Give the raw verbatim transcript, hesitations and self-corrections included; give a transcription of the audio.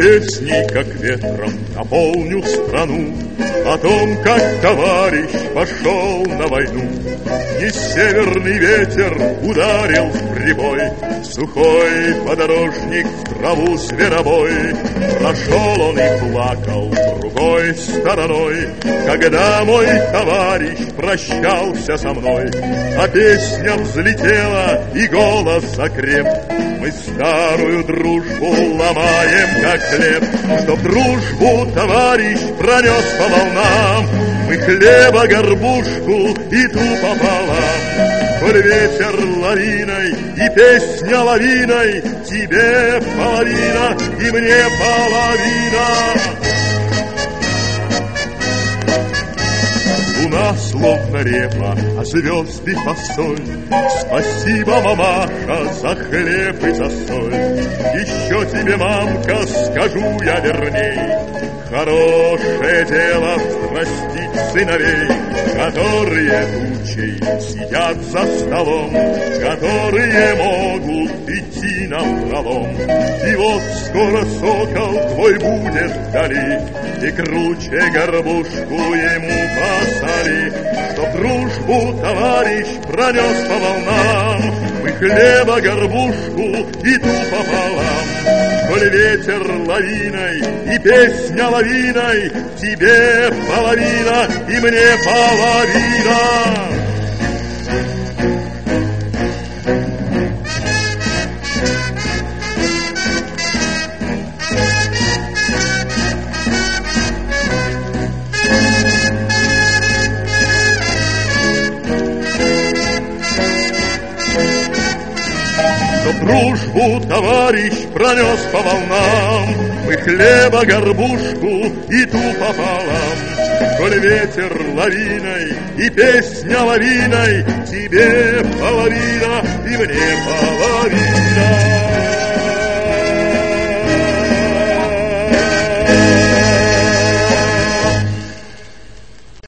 песней, как ветром, наполню страну о том, как товарищ пошел на войну. И северный ветер ударил в прибой, сухой подорожник в траву зверобой. Прошел он и плакал другой стороной, когда мой товарищ прощался со мной. А песня взлетела и голос окреп: мы старую дружбу ломаем, как хлеб. Чтоб дружбу товарищ пронес по волнам, мы хлеба горбушку и ту пополам. Коль ветер лавиной и песня лавиной, тебе половина и мне половина. Луна словно репа, а звезды фасоль. Спасибо, мамаша, за хлеб и за соль. Еще тебе, мамка, скажу я верней: хорошее дело растить сыновей, которые тучей сидят за столом, которые могут идти напролом. И вот скоро сокол твой будет вдали, и круче горбушку ему посоли. Чтоб дружбу товарищ пронес по волнам, мы хлеба горбушку и ту пополам. Коль ветер лавиной и песня лавиной, тебе половина и мне половина. Чтоб дружбу товарищ пронес по волнам, мы хлеба горбушку и ту пополам. Коль ветер лавиной и песня лавиной, тебе половина и мне половина.